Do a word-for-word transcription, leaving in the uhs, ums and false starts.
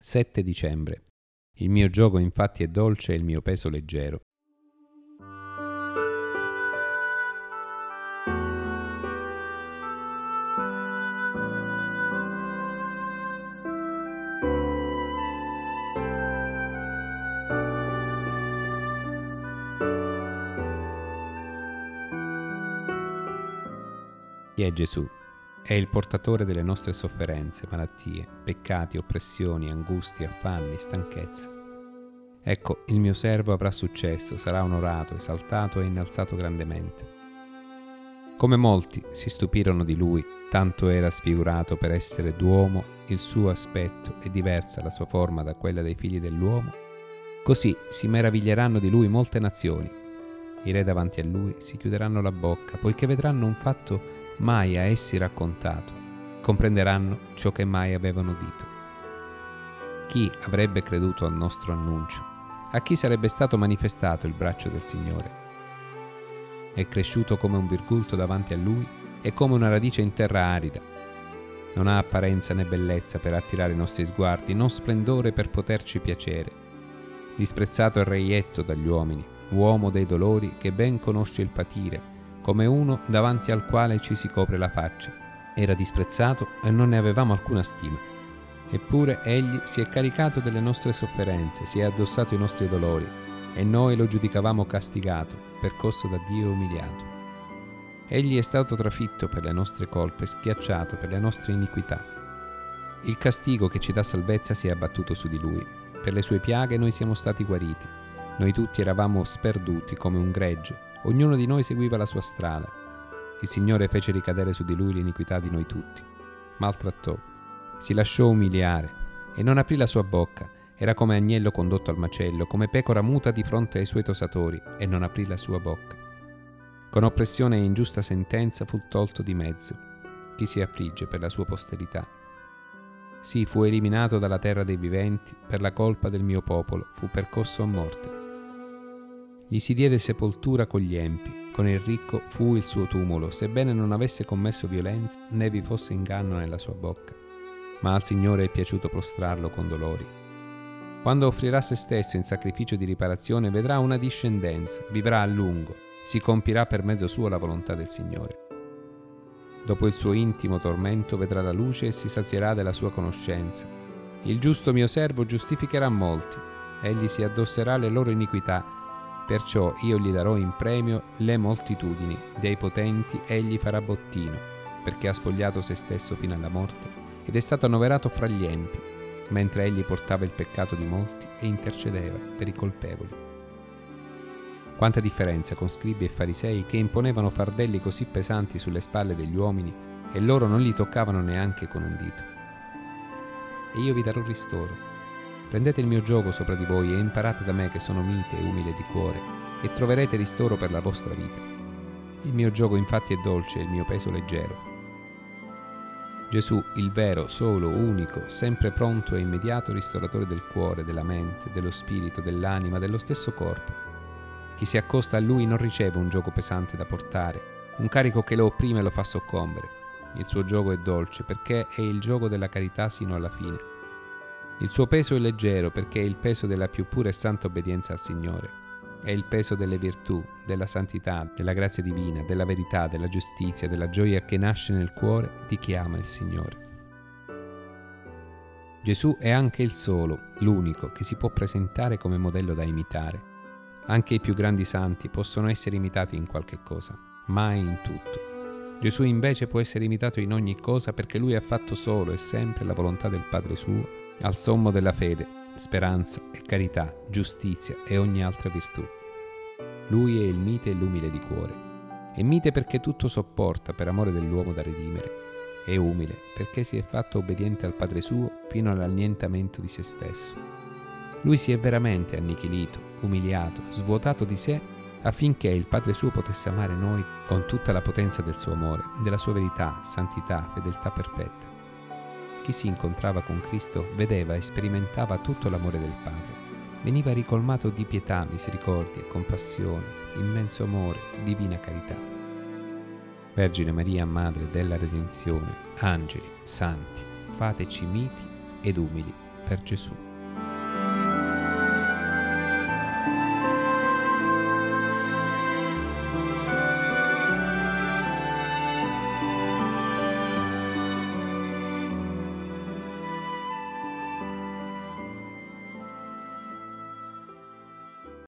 sette dicembre. Il mio giogo infatti è dolce e il mio peso leggero. Chi è Gesù? È il portatore delle nostre sofferenze, malattie, peccati, oppressioni, angustie, affanni, stanchezze. Ecco, il mio servo avrà successo, sarà onorato, esaltato e innalzato grandemente. Come molti si stupirono di lui, tanto era sfigurato per essere d'uomo, il suo aspetto e diversa la sua forma da quella dei figli dell'uomo, così si meraviglieranno di lui molte nazioni. I re davanti a lui si chiuderanno la bocca, poiché vedranno un fatto mai a essi raccontato, comprenderanno ciò che mai avevano udito. Chi avrebbe creduto al nostro annuncio? A chi sarebbe stato manifestato il braccio del Signore? È cresciuto come un virgulto davanti a lui e come una radice in terra arida. Non ha apparenza né bellezza per attirare i nostri sguardi, non splendore per poterci piacere. Disprezzato e reietto dagli uomini, uomo dei dolori che ben conosce il patire, come uno davanti al quale ci si copre la faccia. Era disprezzato e non ne avevamo alcuna stima. Eppure egli si è caricato delle nostre sofferenze, si è addossato i nostri dolori, e noi lo giudicavamo castigato, percosso da Dio e umiliato. Egli è stato trafitto per le nostre colpe, schiacciato per le nostre iniquità. Il castigo che ci dà salvezza si è abbattuto su di lui. Per le sue piaghe noi siamo stati guariti. Noi tutti eravamo sperduti come un gregge, ognuno di noi seguiva la sua strada. Il Signore fece ricadere su di lui l'iniquità di noi tutti. Maltrattò, si lasciò umiliare e non aprì la sua bocca. Era come agnello condotto al macello, come pecora muta di fronte ai suoi tosatori, e non aprì la sua bocca. Con oppressione e ingiusta sentenza fu tolto di mezzo. Chi si affligge per la sua posterità? Sì, fu eliminato dalla terra dei viventi, per la colpa del mio popolo, fu percosso a morte. Gli si diede sepoltura con gli empi, con il ricco fu il suo tumulo, sebbene non avesse commesso violenza né vi fosse inganno nella sua bocca. Ma al Signore è piaciuto prostrarlo con dolori. Quando offrirà se stesso in sacrificio di riparazione, vedrà una discendenza, vivrà a lungo, si compirà per mezzo suo la volontà del Signore. Dopo il suo intimo tormento vedrà la luce e si sazierà della sua conoscenza. Il giusto mio servo giustificherà molti, egli si addosserà le loro iniquità. Perciò io gli darò in premio le moltitudini, dei potenti egli farà bottino, perché ha spogliato se stesso fino alla morte ed è stato annoverato fra gli empi, mentre egli portava il peccato di molti e intercedeva per i colpevoli. Quanta differenza con scribi e farisei che imponevano fardelli così pesanti sulle spalle degli uomini e loro non li toccavano neanche con un dito. E io vi darò ristoro. Prendete il mio giogo sopra di voi e imparate da me che sono mite e umile di cuore, e troverete ristoro per la vostra vita. Il mio giogo infatti è dolce e il mio peso leggero. Gesù, il vero, solo, unico, sempre pronto e immediato ristoratore del cuore, della mente, dello spirito, dell'anima, dello stesso corpo. Chi si accosta a Lui non riceve un giogo pesante da portare, un carico che lo opprime e lo fa soccombere. Il suo giogo è dolce perché è il giogo della carità sino alla fine. Il suo peso è leggero perché è il peso della più pura e santa obbedienza al Signore. È il peso delle virtù, della santità, della grazia divina, della verità, della giustizia, della gioia che nasce nel cuore di chi ama il Signore. Gesù è anche il solo, l'unico, che si può presentare come modello da imitare. Anche i più grandi santi possono essere imitati in qualche cosa, mai in tutto. Gesù invece può essere imitato in ogni cosa perché Lui ha fatto solo e sempre la volontà del Padre suo, al sommo della fede, speranza e carità, giustizia e ogni altra virtù. Lui è il mite e l'umile di cuore. È mite perché tutto sopporta per amore dell'uomo da redimere. È umile perché si è fatto obbediente al Padre suo fino all'annientamento di se stesso. Lui si è veramente annichilito, umiliato, svuotato di sé affinché il Padre suo potesse amare noi con tutta la potenza del suo amore, della sua verità, santità, fedeltà perfetta. Chi si incontrava con Cristo vedeva e sperimentava tutto l'amore del Padre. Veniva ricolmato di pietà, misericordia, compassione, immenso amore, divina carità. Vergine Maria, Madre della Redenzione, angeli, santi, fateci miti ed umili. per Gesù.